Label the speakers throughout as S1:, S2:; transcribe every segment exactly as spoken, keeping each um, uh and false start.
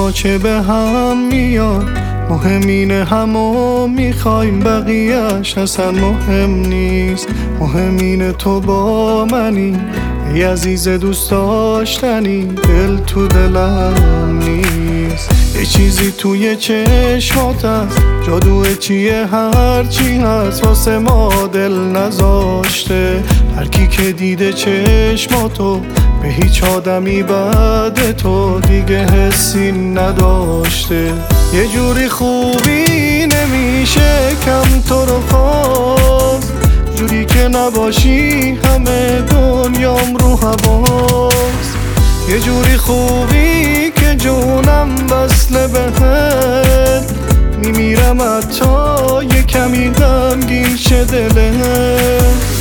S1: ما چه به هم میاد، مهم اینه همو میخوایم، بقیهش اصلا مهم نیست. مهم اینه تو با منی ای عزیز دوست داشتنی، دل تو دلم نیست. یه چیزی توی چشمات هست، جادوه چیه هرچی هست واسه ما دل نذاشته. هر کی که دیده چشماتو به هیچ آدمی بعد تو دیگه حسی نداشته. یه جوری خوبی نمیشه کم تو رو خواست، جوری که نباشی همه دنیام رو هواست. یه جوری خوبی که جونم وصله بهت، میمیرم حتی یه کمی غمگین شه دلت.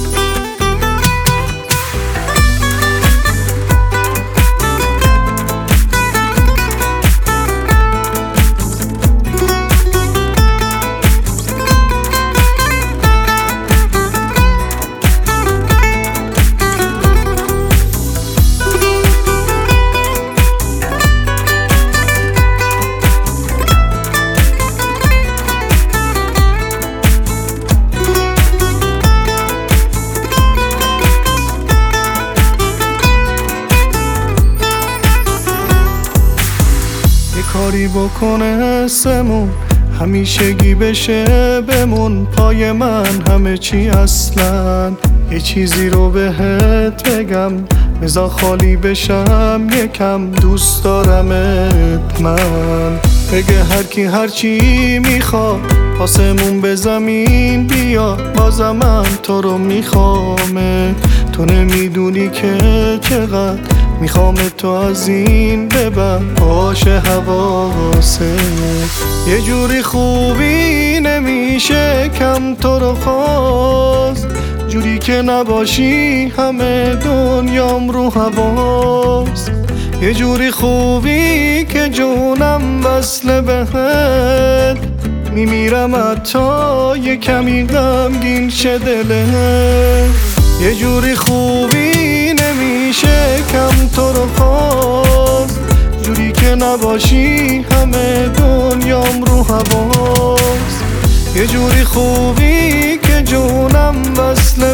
S1: کاری بکنه اسمون همیشگی بشه بمون، پای من همه چی اصلا. یه چیزی رو بهت بگم بذار خالی بشم یکم، دوست دارمت من. بگه هر کی هر چی میخواد آسمون به زمین بیا، بازم من تو رو میخوامه. تو نمیدونی که چقدر میخوام تو از این ببر، باشه حواست. یه جوری خوبی نمیشه کم تو رو خواست، جوری که نباشی همه دنیام رو هواست. یه جوری خوبی که جونم وصله بهت، میمیرم حتی یه کمی غمگین شه دلت. یه جوری خوبی نمیشه کم تو رو خواست، جوری که نباشی همه دنیام رو هواست. یه جوری خوبی که جونم وصله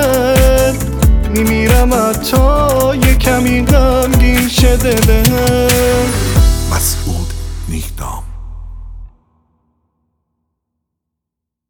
S1: بهت، میمیرم حتی یه کمی غمگین شه دلت.